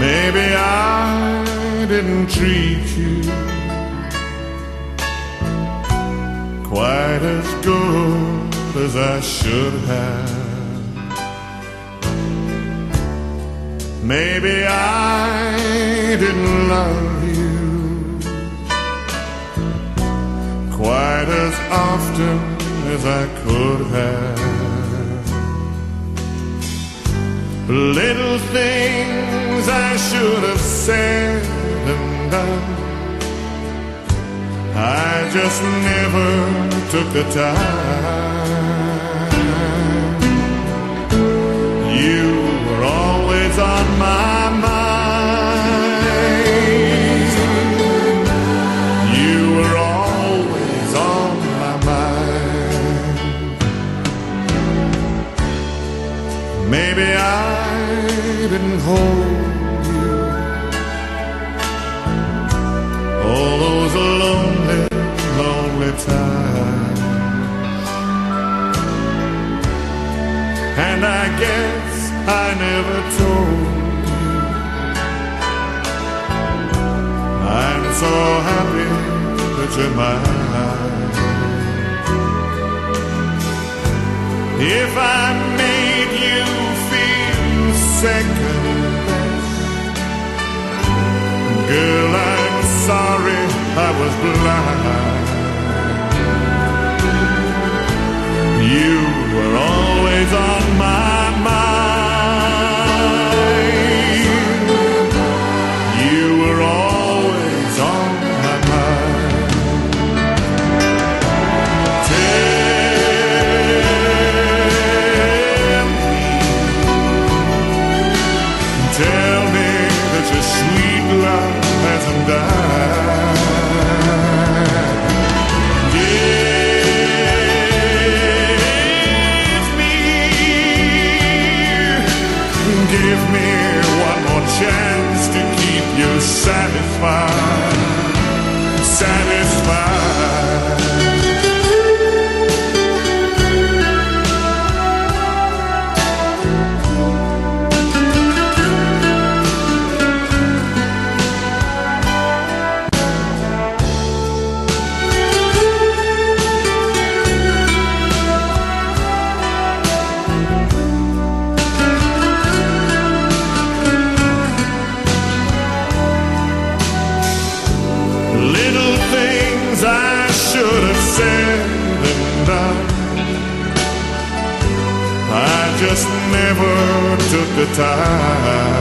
Maybe I didn't treat you quite as good as I should have. Maybe I didn't love you quite as often as I could have. Little things I should have said and done, I just never took the time. You were always on my mind. You were always on my mind. Maybe I didn't hold you all those lonely, lonely times. And I guess I never told you I'm so happy that you're mine. If I made you feel second best, girl, I'm sorry I was blind. You were always on my mind. You were always on my mind. Tell me that your sweet love hasn't died. Give me one more chance to keep you satisfied, satisfied. Little things I should have said and done, I just never took the time.